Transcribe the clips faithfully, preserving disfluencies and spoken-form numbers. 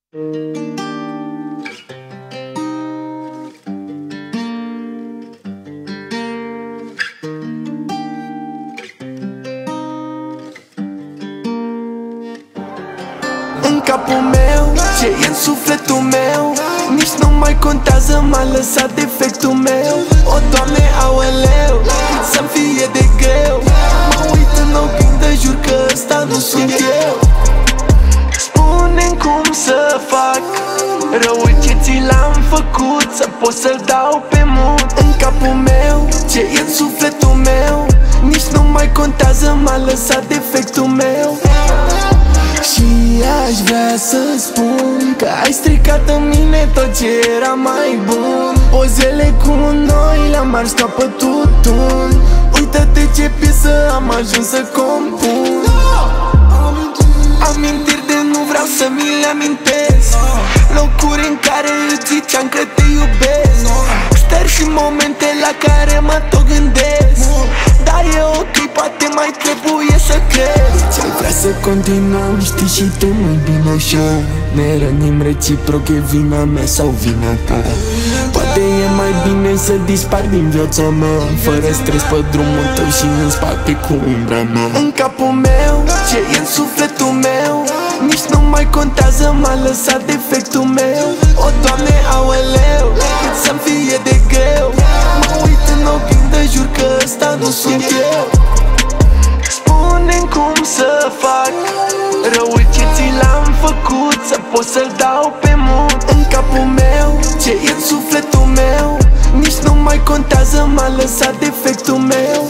În capul meu, ce e în sufletul meu, nici nu mai contează, m-a lăsat defectul meu. O, Doamne, aoleu, să-mi fie de greu. Mă uit în oglindă, jur că ăsta nu sunt eu. Spune-mi cum să fac răul ce ți l-am făcut, să pot să-l dau pe mut. În capul meu, ce e în sufletul meu, nici nu mai contează, m-a lăsat defectul meu. Și aș vrea să spun că ai stricat în mine tot ce era mai bun. Pozele cu noi le-am ars ca pe tutun. Uită-te ce piesă am ajuns să compun. Amintiri de nu vreau să mi le amintesc, locuri în care îți ziceam că te iubesc, stări și momente la care mă tot gândesc. Dar e ok, poate mai trebuie să crezi. Ți-ai vrea să continuăm, știi și tu mai bine așa. Ne rănim reciproc, e vina mea sau vina ta. Poate e mai bine să dispar din viața mea, fără stres pe drumul tău și în spate cu umbra mea. În capul meu, ce e în sufletul meu, nici nu mai contează, m-a lăsat defectul meu. O, Doamne, aoleu, cât să-mi fie de greu. Mă uit în oglindă, jur că ăsta nu sunt eu. Spune-mi cum să fac răul ce ți l-am făcut, să pot să-l dau pe mut. În capul meu, ce e în sufletul meu, nici nu mai contează, m-a lăsat defectul meu.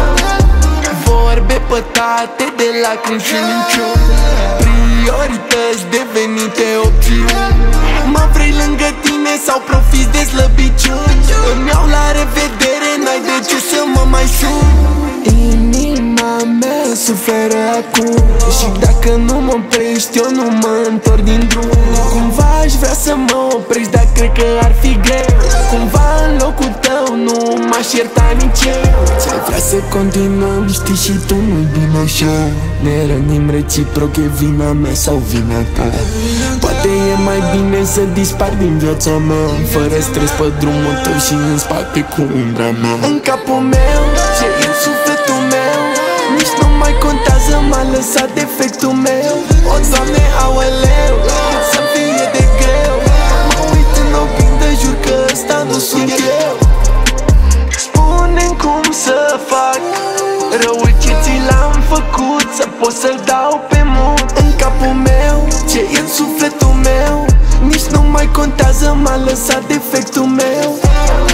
Vorbe pătate de lacrimi și minciuni, priorități devenite opțiuni. Mă vrei lângă tine sau profiți de slăbiciuni? Îmi iau la revedere, n-ai de ce să mă mai sun. Inima mea suferă acum și dacă nu mă oprești, eu nu mă întorc din drum. Cumva aș vrea să mă oprești, dar cred că ar fi greu. Cumva în locul tău nu m-aș ierta nici eu. Ți-ai vrea să continuăm, știi și tu nu-i bine așa. Ne rănim reciproc, e vina mea sau vina ta. Poate e mai bine să dispar din viața mea, fără stres pe drumul tău și în spate cu umbra mea. În capul meu, ce e în sufletul meu, nici nu mai contează, m-a lăsat defectul meu. O, Doamne, aoleu, cât să-mi fie de greu. Mă uit în oglindă, jur că ăsta nu sunt eu. Spune-mi cum să fac răul ce ți l-am făcut, să pot să-l dau pe mut. În capul meu, ce e în sufletul meu, nici nu mai contează, m-a lăsat defectul meu.